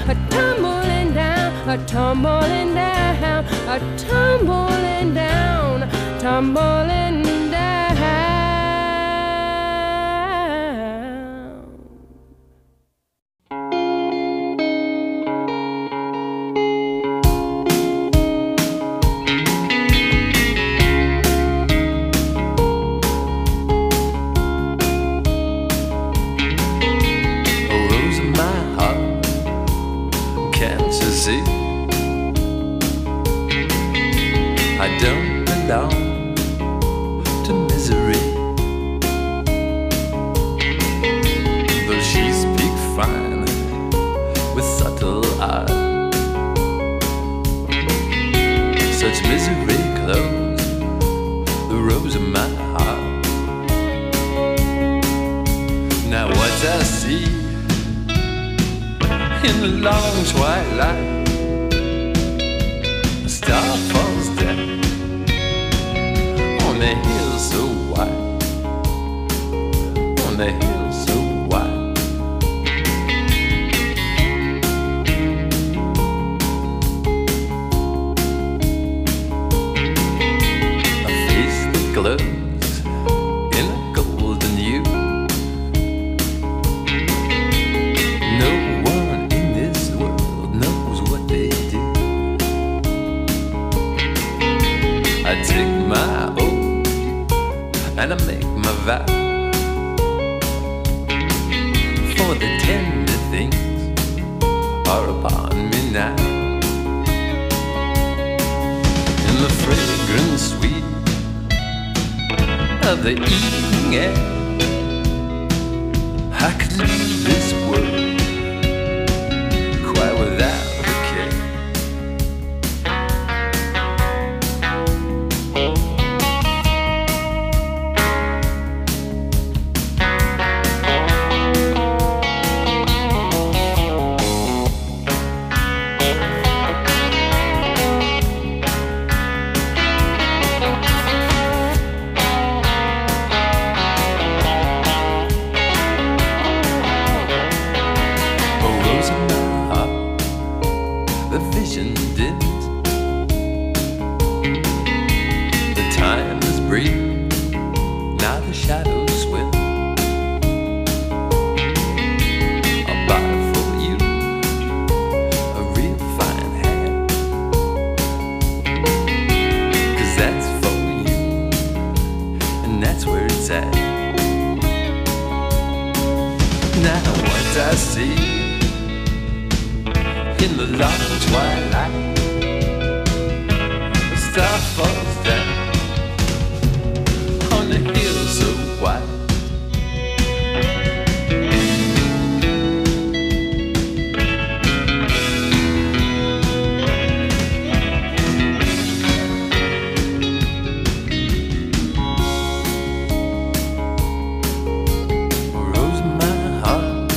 a tumbling down, a tumbling down, a tumbling down, tumbling down. I don't belong to misery, though she speaks fine with subtle art. Such misery clothes the rose of my heart. Now what I see in the long twilight, a star falls down on the hill so wide, on the hill so wide. A face that glows in a golden hue. No one in this world knows what they do. I take my oath and I make my vow, for the tender things are upon me now. In the fragrant sweet of the evening air, I could leave this world quite without a care. The vision dims, the time is brief, now the shadows swim. I'll buy for you a real fine hat, 'cause that's for you, and that's where it's at. Now what I see in the long twilight, a star falls down on the hill so wide. Rose of my heart,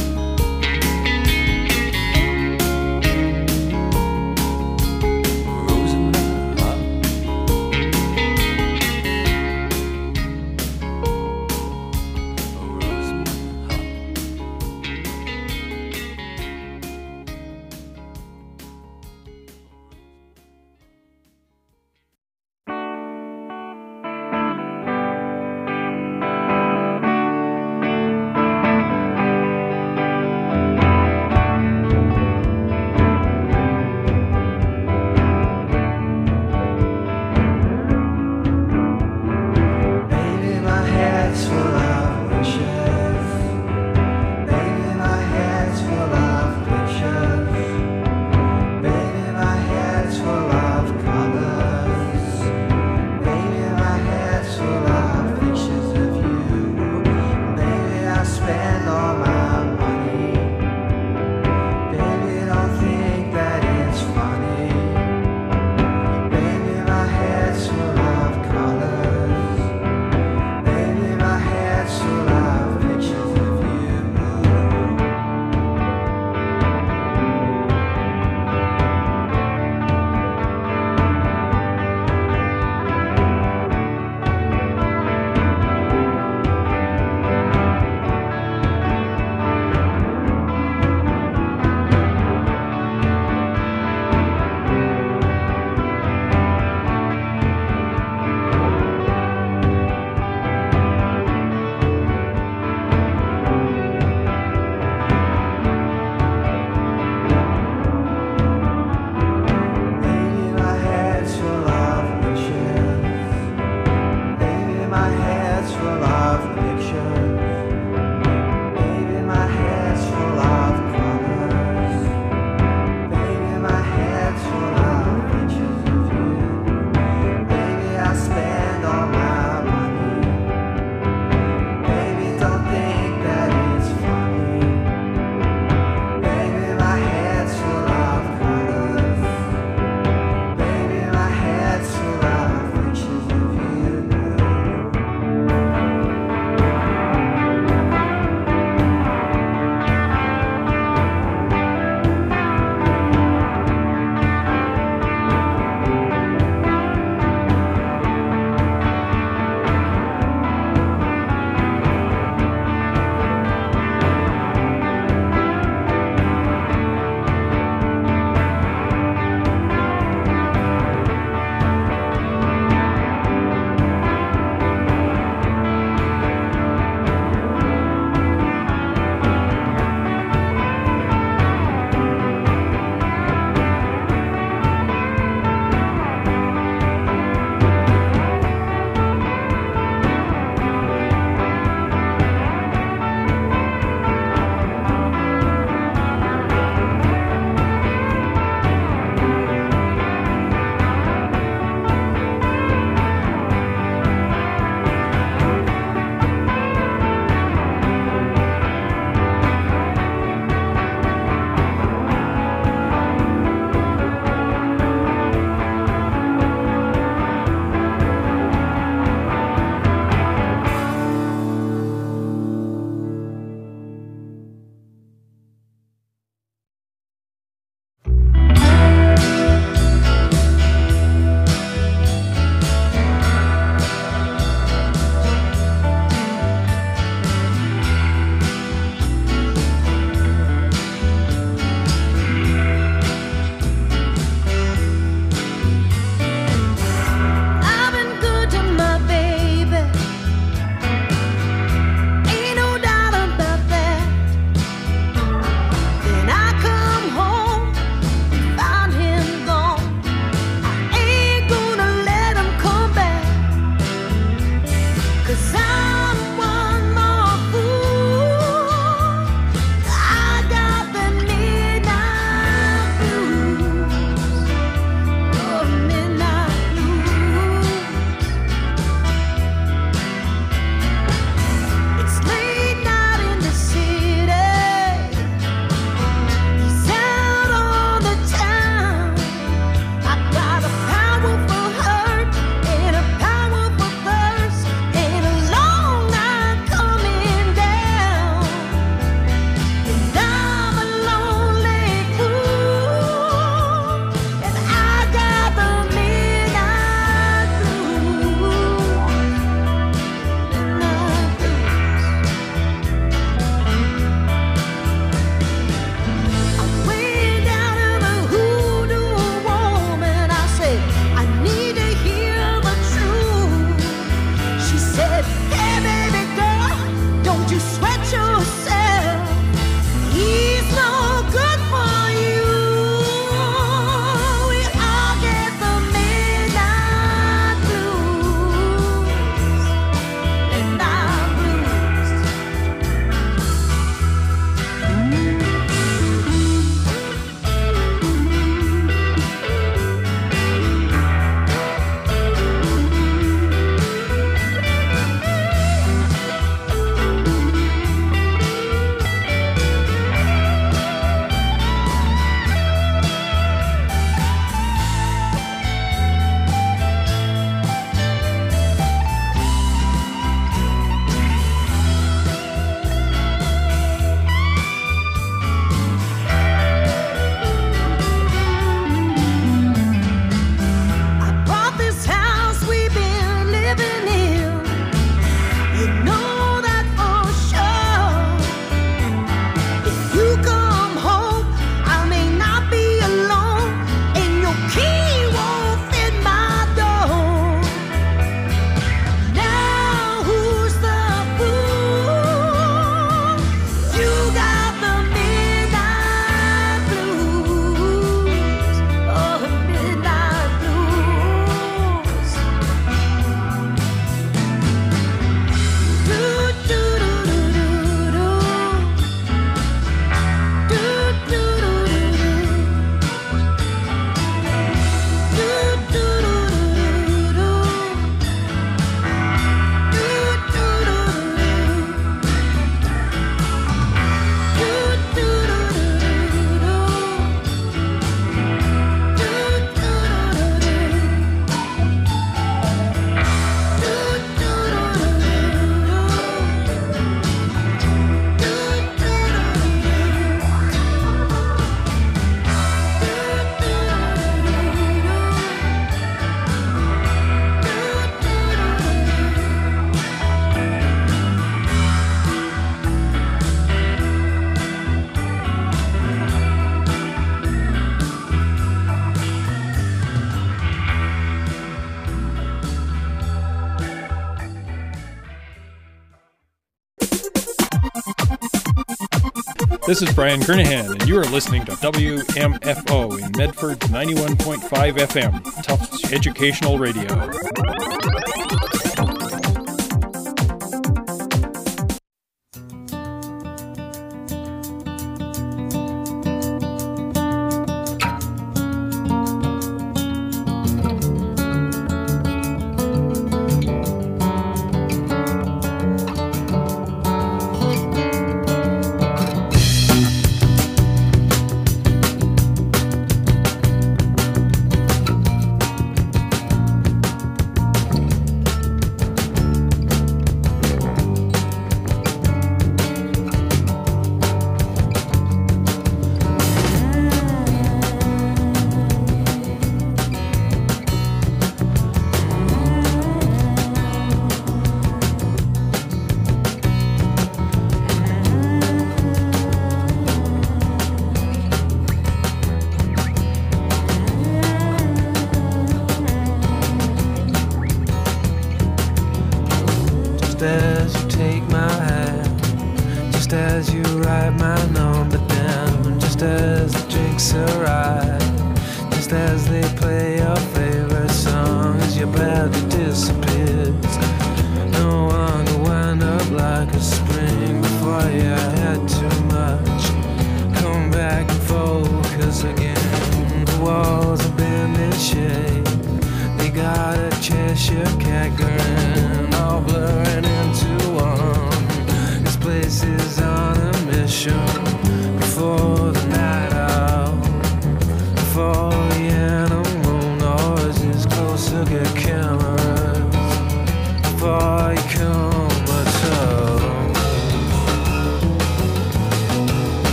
This is Brian Kernahan, and you are listening to WMFO in Medford 91.5 FM, Tufts Educational Radio.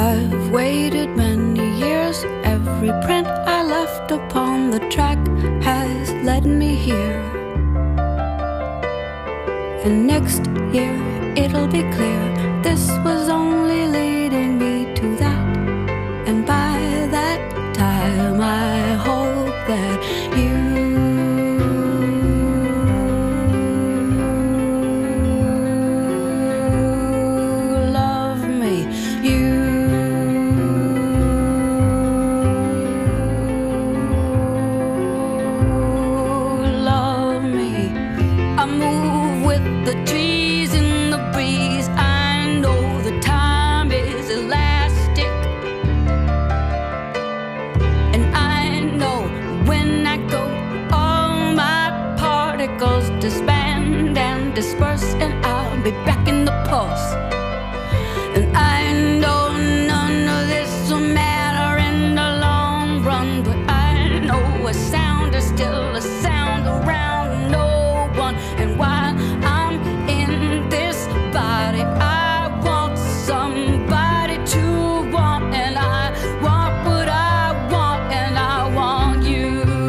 I've waited many years. Every print I left upon the track has led me here. And next year it'll be clear this was only leading me to that. And by that time I hope that you love me. You love me. I move with the trees in the breeze. I know the time is elastic, and I know when I go, all my particles disband and disperse, and I'll be back in the pulse. And I know none of this will matter in the long run, but I know a sound is still a sound around no one. And while I'm in this body, I want somebody to want, and I want what I want, and I want you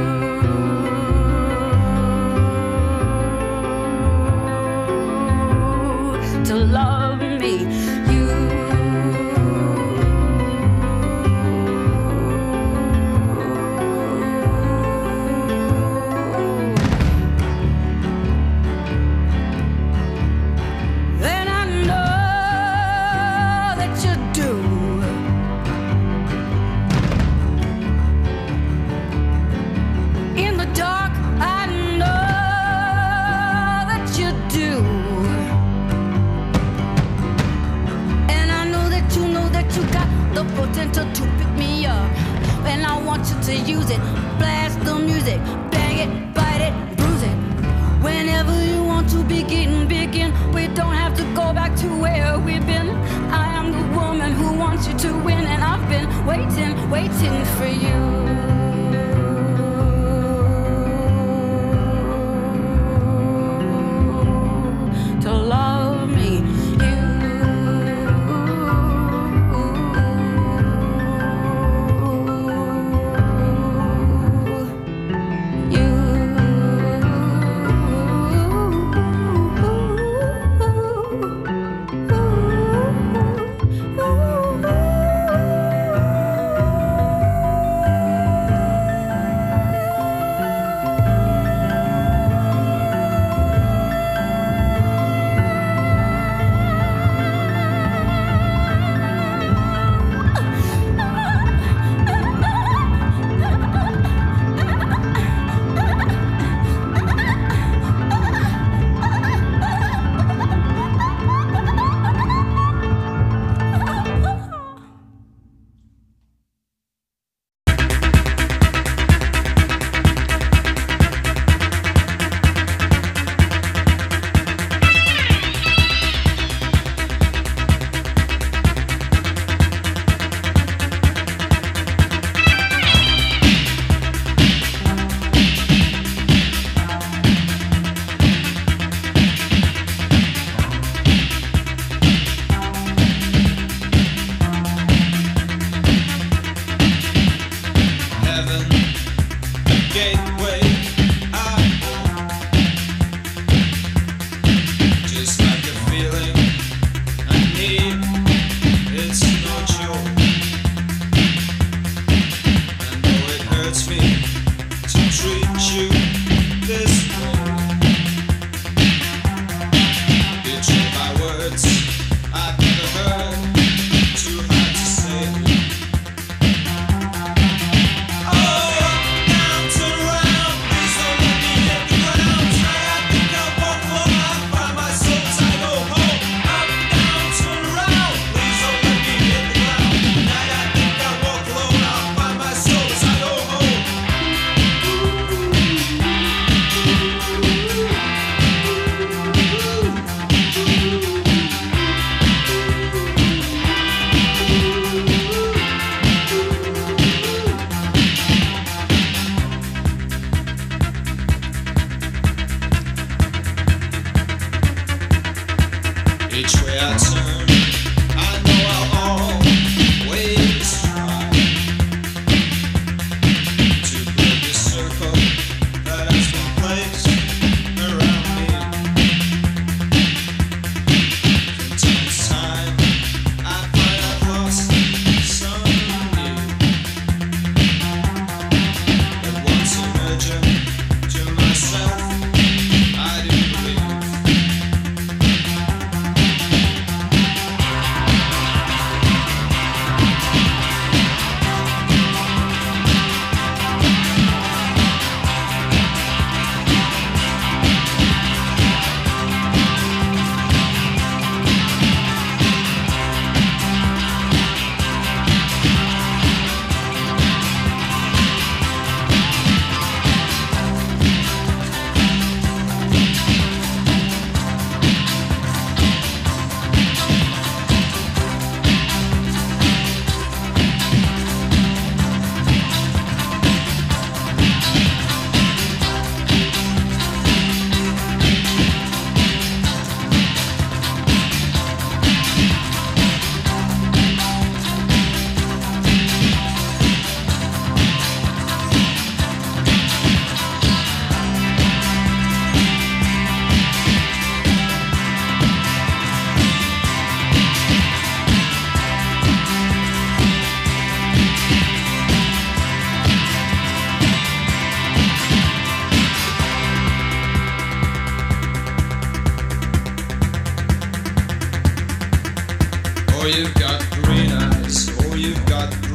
to love me. You and I know that you do. In the dark, I know that you do. And I know that you got the potential to pick me up. And I want you to use it. Blast the music, bang it, bite it, bruise it. Whenever you want to begin. We don't have to go back to where we've been. I am the woman who wants you to win, and I've been waiting for you to love me.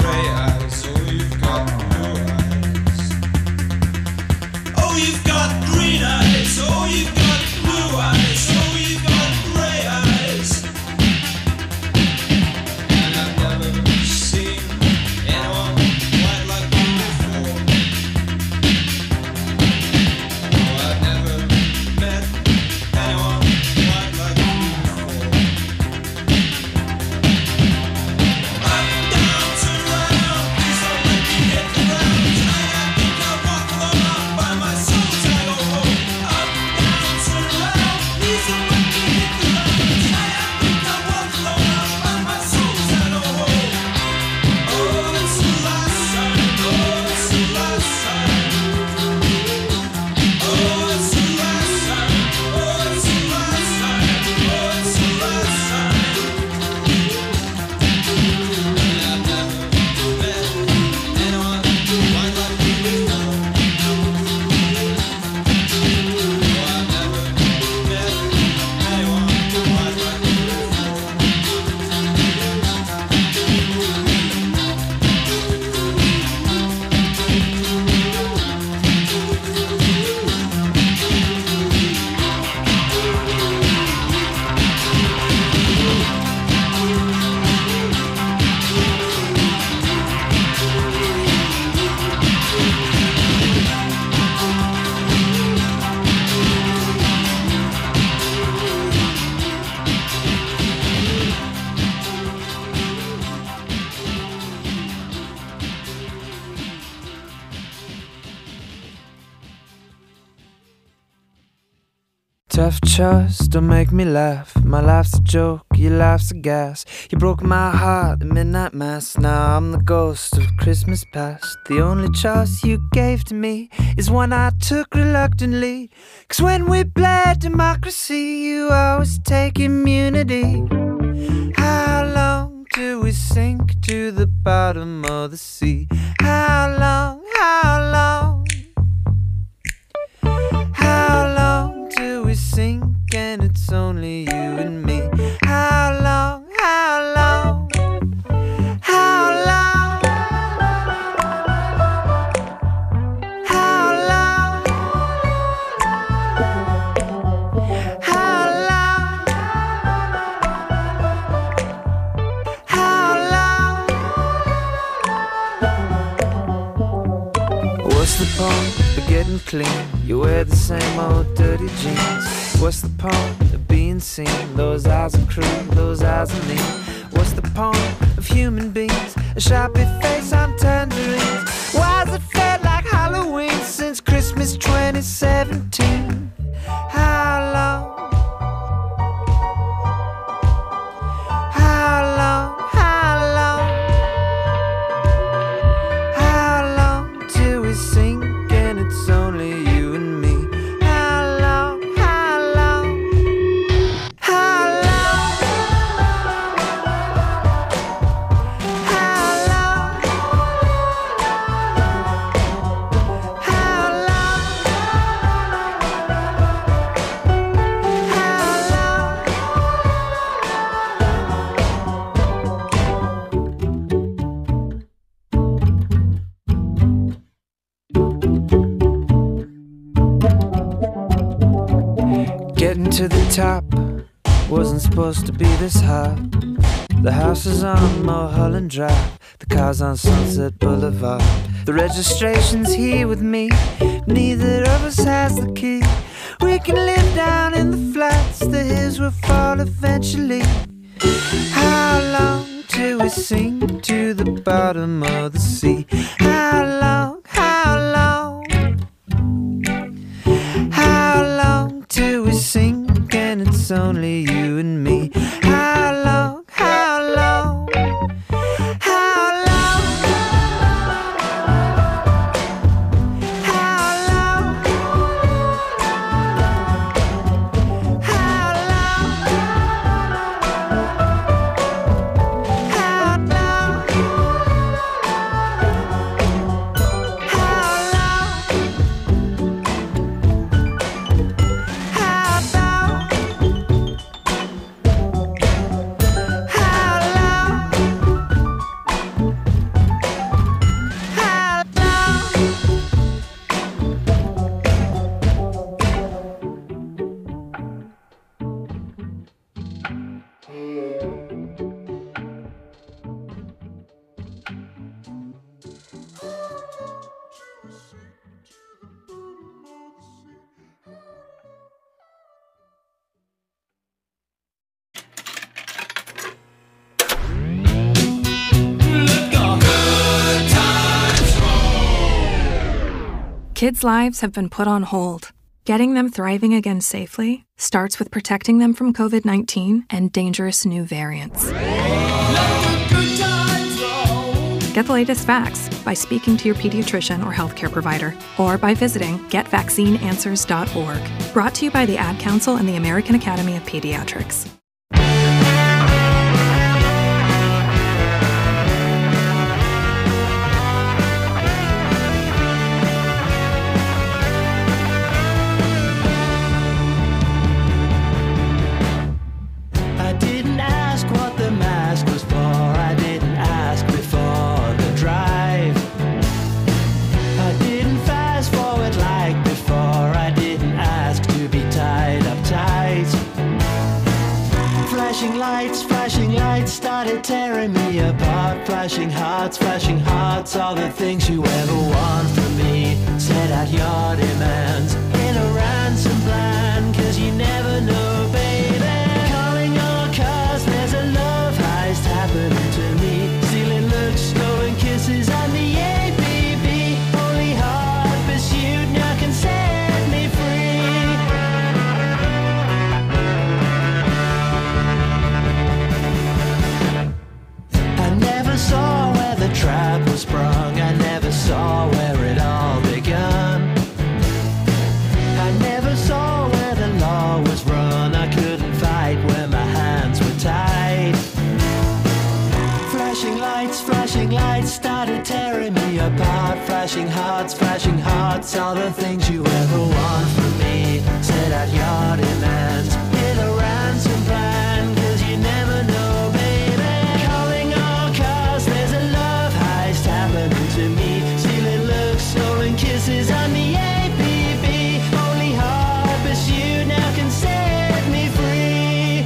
grey eyes, oh you've got blue eyes. Oh you've got green eyes, oh you've got blue eyes, oh you've got grey eyes. And I've never seen anyone quite like you before. Oh I've never met anyone quite like you before. Up, down, turn around, please don't let me hit the ground. Tonight I think I'll walk alone, I'll find my soul till I go home. Up, down, turn around, please don't let me hit the ground. Tonight I think I'll walk alone, I'll find my soul till I go home. Oh, it's the last time, oh, it's the last time. Oh, it's the last time, oh, it's the last time, oh, it's the last time. And I've never met anyone quite like you before. Oh, I've never met anyone quite like you before. Tough choice, don't make me laugh. My life's a joke, your life's a gas. You broke my heart at midnight mass. Now I'm the ghost of Christmas past. The only choice you gave to me is one I took reluctantly. 'Cause when we played democracy, you always take immunity. How long do we sink to the bottom of the sea? How long, how long? How long do we sink and it's only you and me? How long, how long? How long? How long? How long? How long? What's the point of getting clean? You wear the same old dirty jeans. What's the point of being seen? Those eyes are cruel, those eyes are mean. What's the point of human beings? A sharpie face on tangerines. Why's it felt like Halloween since Christmas 2017? How long? How long? How long? How long till we sink and it's only you and me? How long? How long? How long? How long? How long? Getting to the top wasn't supposed to be this hard. The house is on Mulholland Drive, the car's on Sunset Boulevard. The registration's here with me, neither of us has the key. We can live down in the flats, the hills will fall eventually. How long till we sink to the bottom of the sea? How long, how long? How long till we sink and it's only you and me? How long, how long? How long? How long? How long? How long? How long? Kids' lives have been put on hold. Getting them thriving again safely starts with protecting them from COVID-19 and dangerous new variants. Get the latest facts by speaking to your pediatrician or healthcare provider, or by visiting getvaccineanswers.org. Brought to you by the Ad Council and the American Academy of Pediatrics. I didn't ask what the mask was for. I didn't ask before the drive. I didn't fast forward like before. I didn't ask to be tied up tight. Flashing lights started tearing me apart. Flashing hearts, all the things you ever want from me. Set out your demands in a ransom plan, 'cause you never know, baby. Calling all cars, there's a love heist happening to me. Stealing looks, stolen kisses, and the ABB. Only hard pursuit now can set me free. I never saw where the trap was sprung. I never saw where it all begun. I never saw where the law was run. I couldn't fight when my hands were tied. Flashing lights started tearing me apart. Flashing hearts, all the things you ever want from me. Set out your demands in a ransom plan, 'cause you never know, baby. Calling all cars, there's a love heist happening to me. Stealing looks, stolen kisses, and the ABB. Only hard pursuit now can set me free.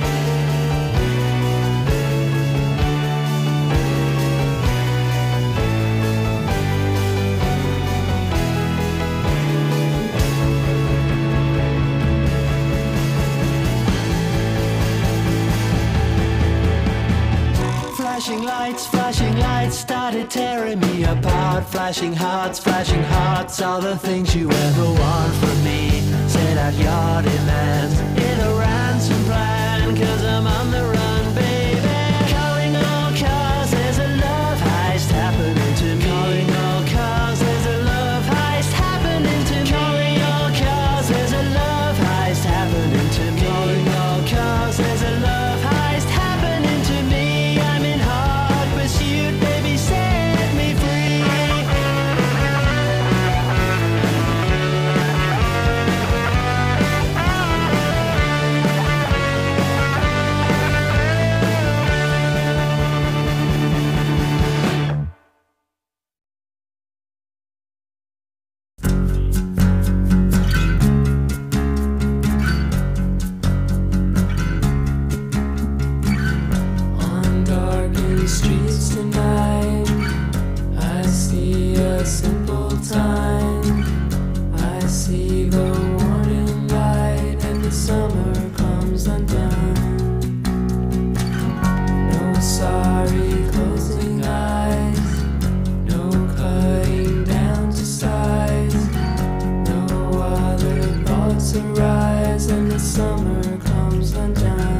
Flashing lights started tearing me apart. Flashing hearts, all the things you ever want from me. Set out your demands in a ransom plan, 'cause I'm on the run, baby. Calling all cars, there's a love heist happening to me. Calling all cars, there's a love heist happening to me. Calling all cars, there's a love heist happening to me. Calling all cars, there's a love heist happening to me. I'm in hard pursuit, baby, set me free. On darkened streets tonight, I see a simple time. I see the warning light, and the summer comes undone. No sorry closing eyes, no cutting down to size. No other thoughts arise, and the summer comes undone.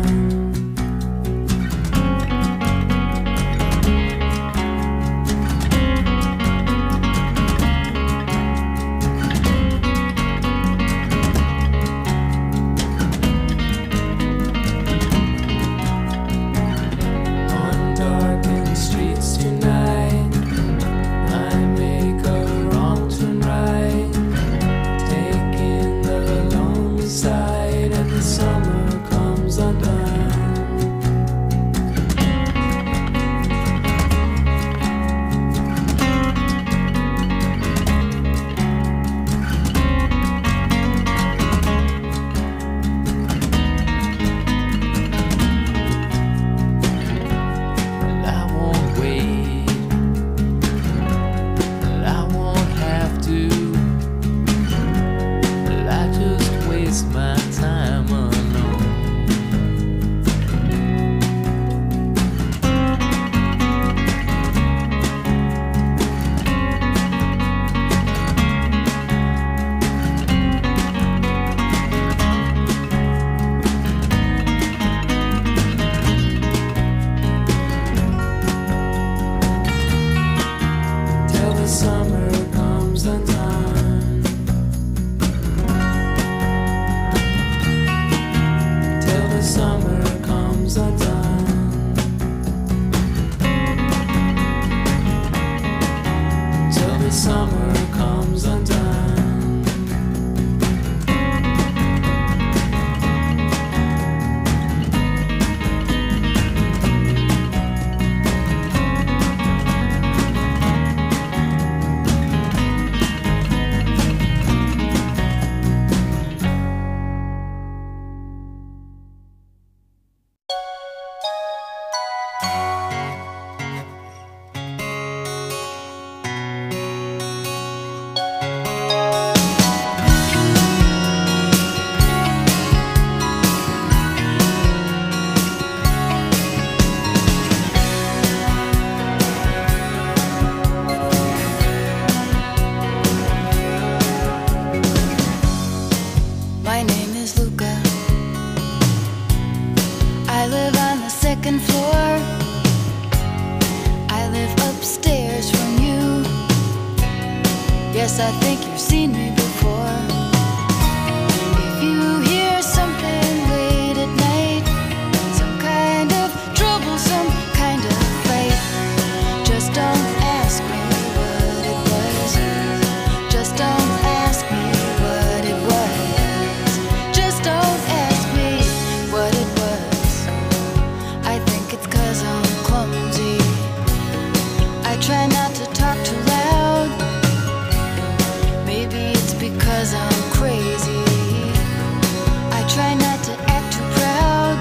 Yes, I think you've seen me before. If you hear something late at night, some kind of trouble, some kind of fight, just don't ask me what it was. Just don't ask me what it was. Just don't ask me what it was. I think it's 'cause I'm clumsy. I try not to talk too loud. Maybe it's because I'm crazy. I try not to act too proud.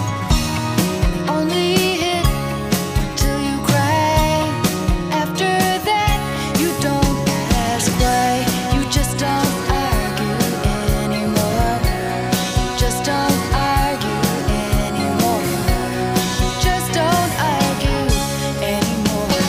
Only hit till you cry. After that, you don't ask why. You just don't argue anymore. Just don't argue anymore. Just don't argue anymore.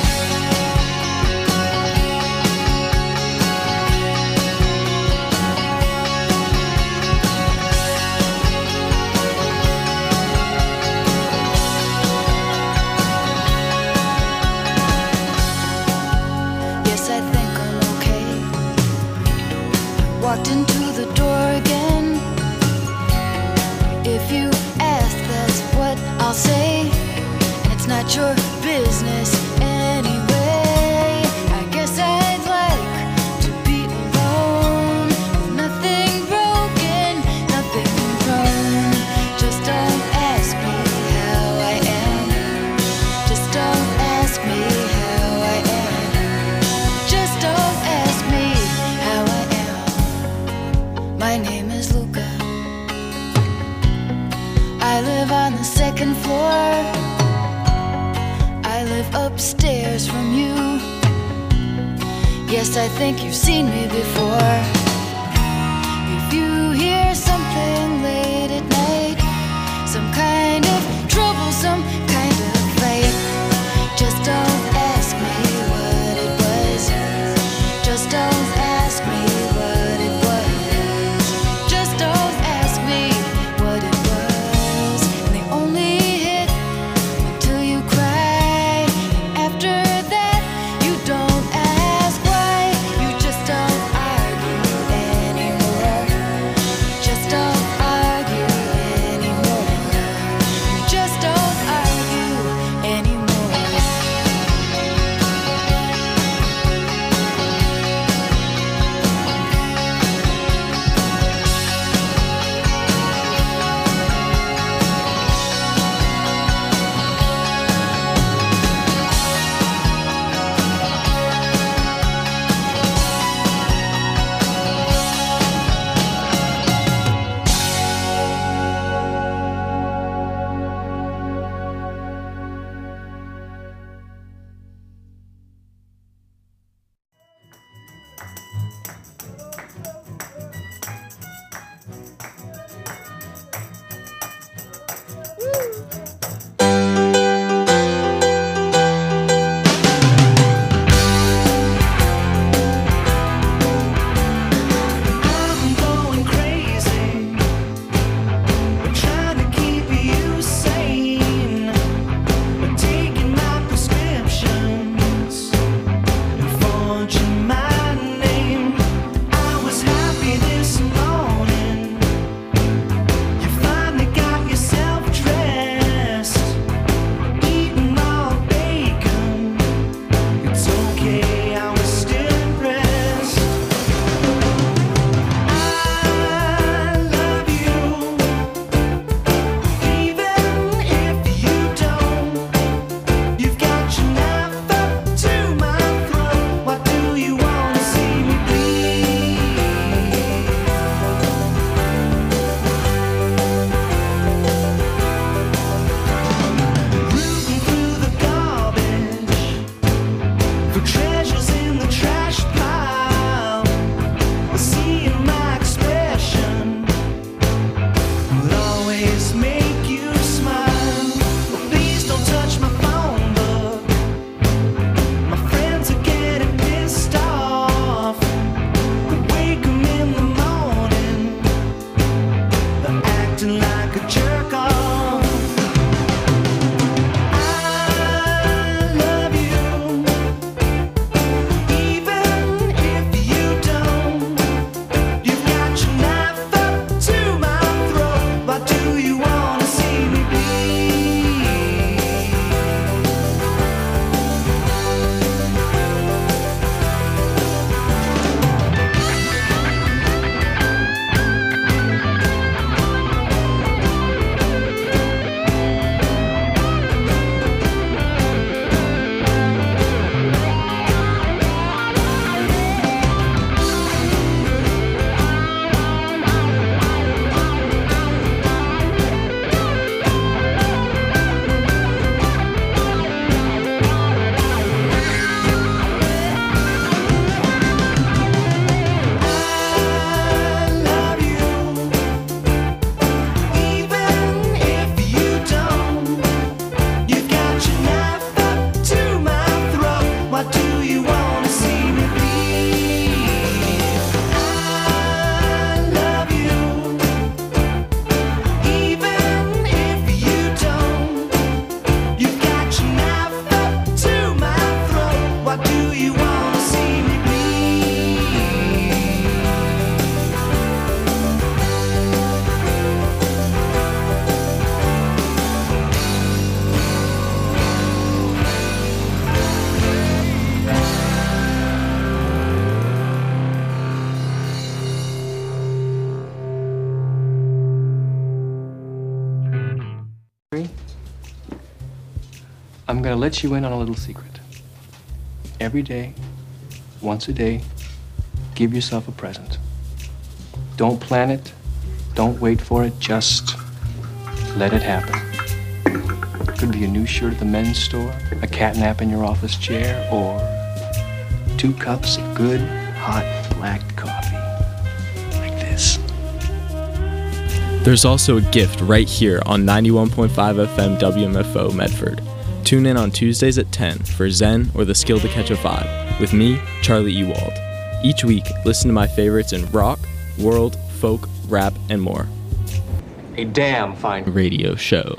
Yes, I think I'm okay. Walked into the door again. If you ask, that's what I'll say. And it's not your business anyway. I guess I'd like to be alone. With nothing broken, nothing wrong. Just don't ask me how I am. Just don't ask me how I am. Just don't ask me how I am. My name is Luca. I live on the second floor. I live upstairs from you. Yes, I think you've seen me before. If you hear something late at night, some kind of trouble, some kind of fight, just don't ask me what it was. Just don't ask me what it was. Just don't ask me what it was. And they only hit until you cry. After that, you don't ask why. You just don't argue do you wanna see me bleed? I'm gonna let you in on a little secret. Every day, once a day, give yourself a present. Don't plan it, don't wait for it, just let it happen. Could be a new shirt at the men's store, a cat nap in your office chair, or 2 cups of good, hot, black coffee. Like this. There's also a gift right here on 91.5 FM WMFO Medford. Tune in on Tuesdays at 10 for Zen or the Skill to Catch a Vibe with me, Charlie Ewald. Each week, listen to my favorites in rock, world, folk, rap, and more. A damn fine Radio show.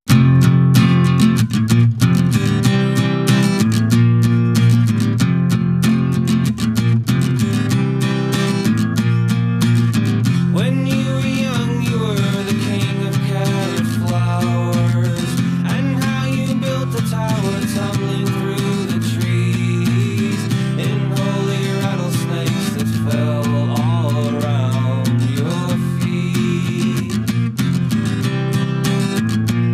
When you were young, you were the king of carrot flowers, and how you built the tower tumbling through the trees, in holy rattlesnakes that fell all around your feet.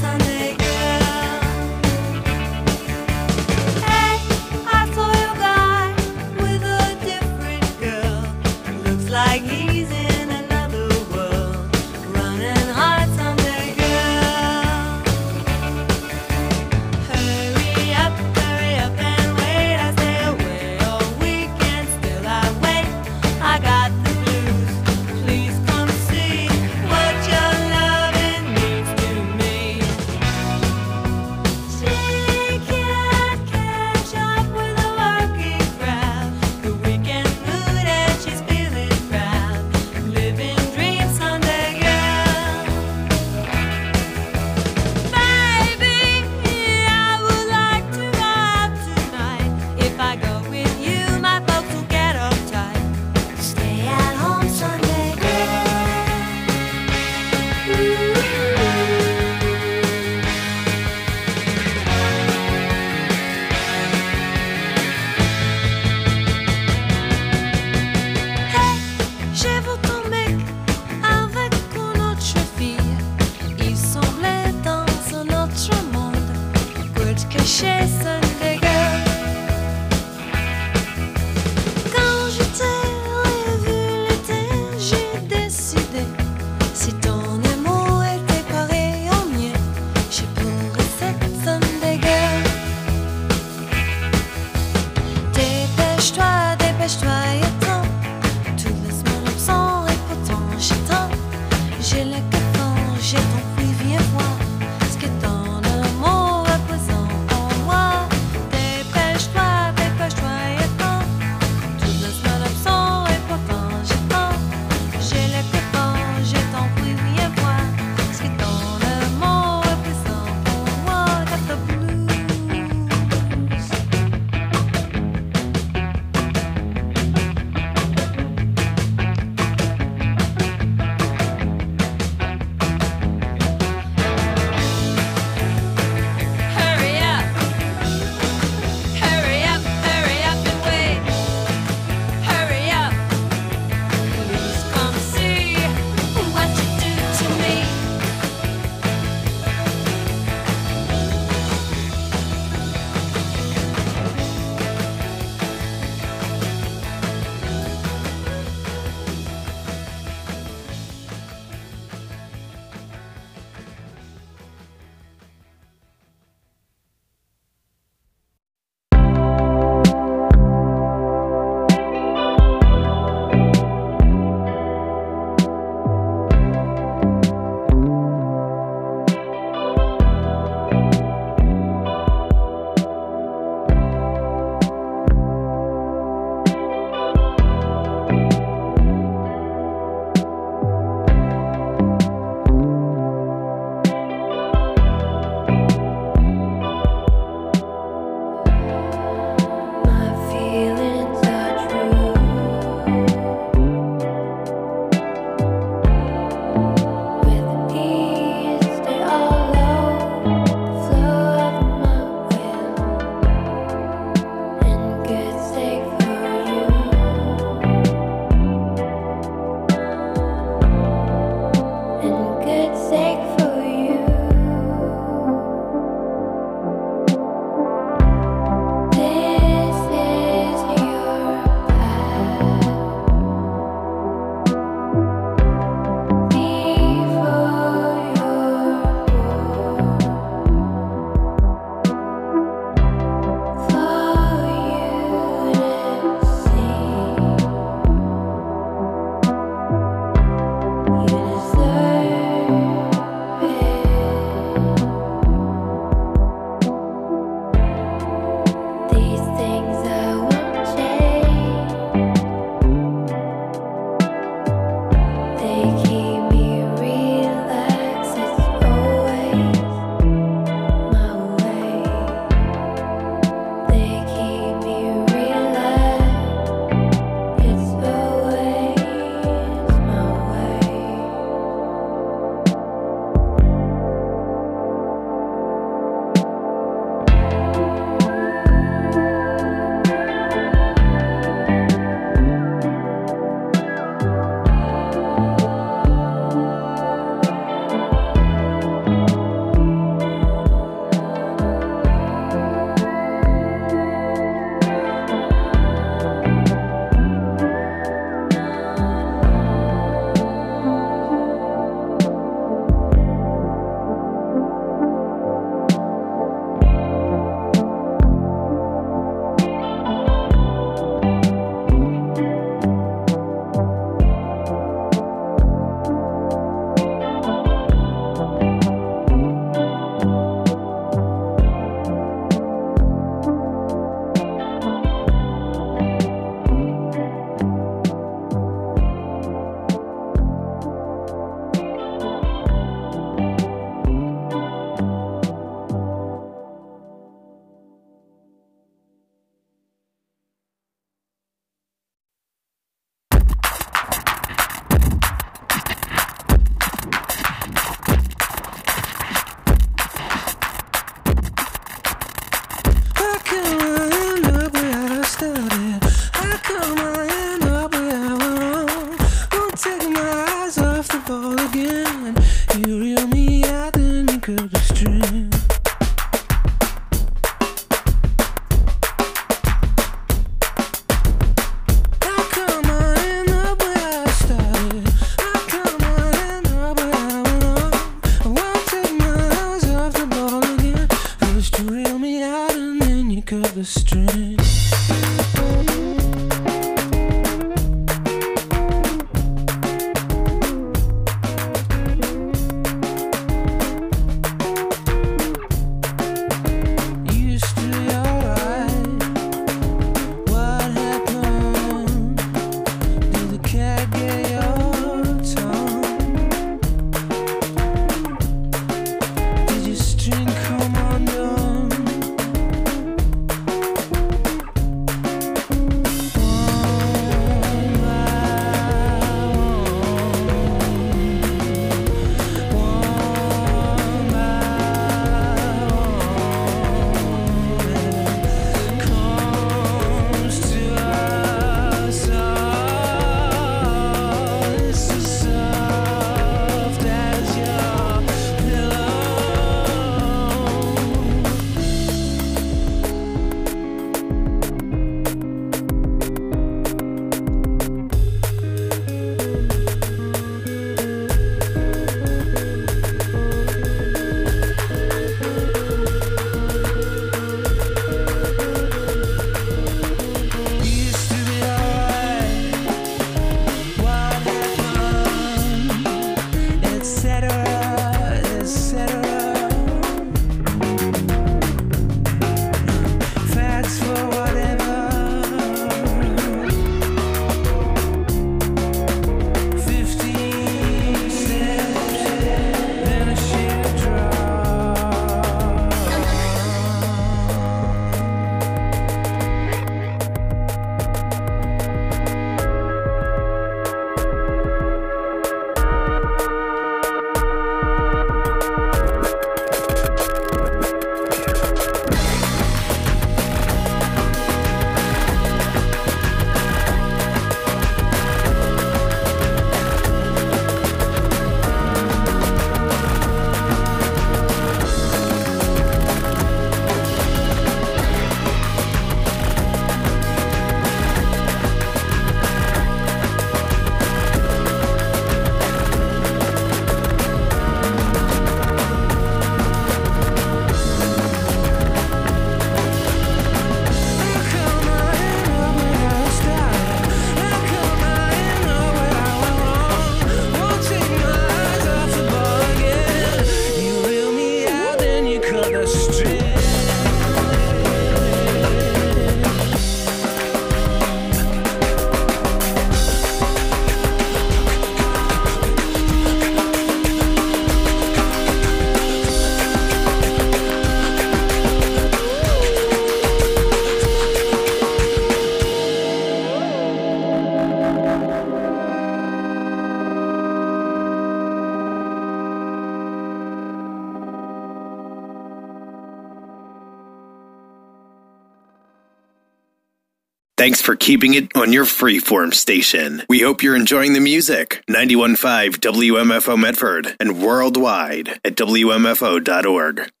Thanks for keeping it on your freeform station. We hope you're enjoying the music. 91.5 WMFO Medford and worldwide at WMFO.org.